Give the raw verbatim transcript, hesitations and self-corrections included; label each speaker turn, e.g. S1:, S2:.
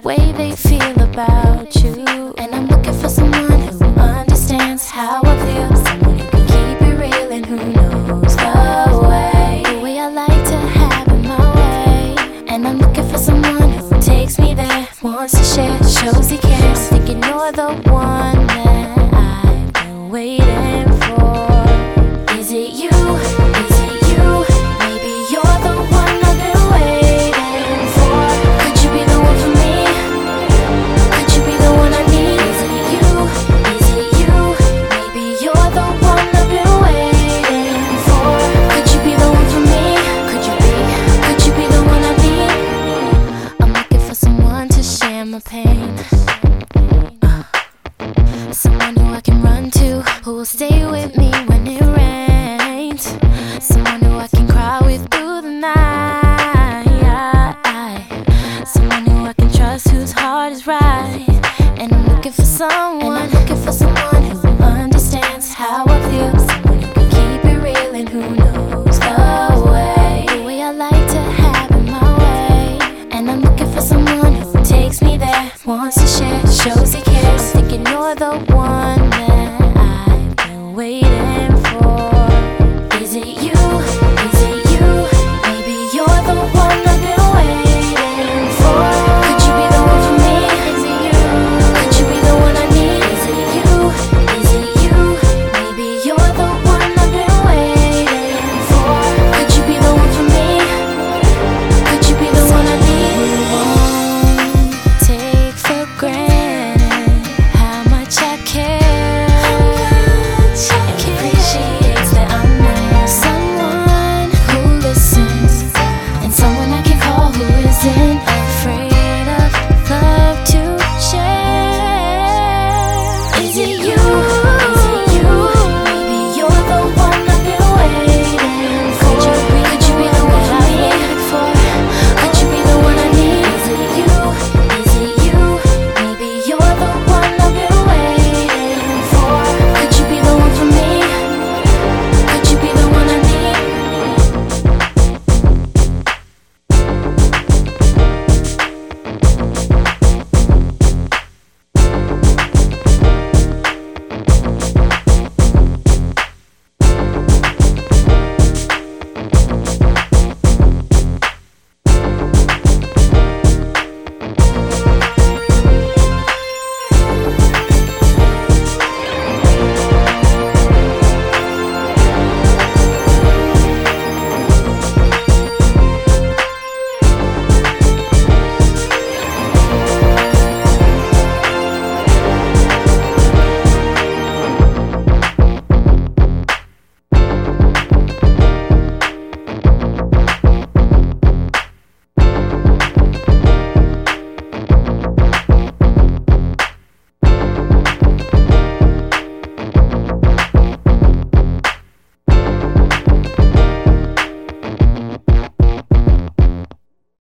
S1: way they feel about you. And I'm looking for someone who understands how I feel, someone who can keep it real and who knows the way, the way I like to have it my way. And I'm looking for someone who takes me there, wants to share, shows he cares. Thinking you're the one that I've been waiting for. Is it you? Is it you? Maybe you're the one I've been waiting for. Could you be the one for me? Could you be the one I need? Is it you? Is it you? Maybe you're the one I've been waiting for. Could you be the one for me? Could you be? Could you be the one I need? I'm looking for someone to share my pain, uh, someone who I can run to, who will stay with me when it rains, someone who I can cry with through the night, someone who I can trust, whose heart is right. And I'm looking for someone, and I'm looking for someone who understands how I feel, someone who can keep it real and who knows the way, the way I like to have it my way. And I'm looking for someone who takes me there, wants to share, shows he cares. Thinking you're the one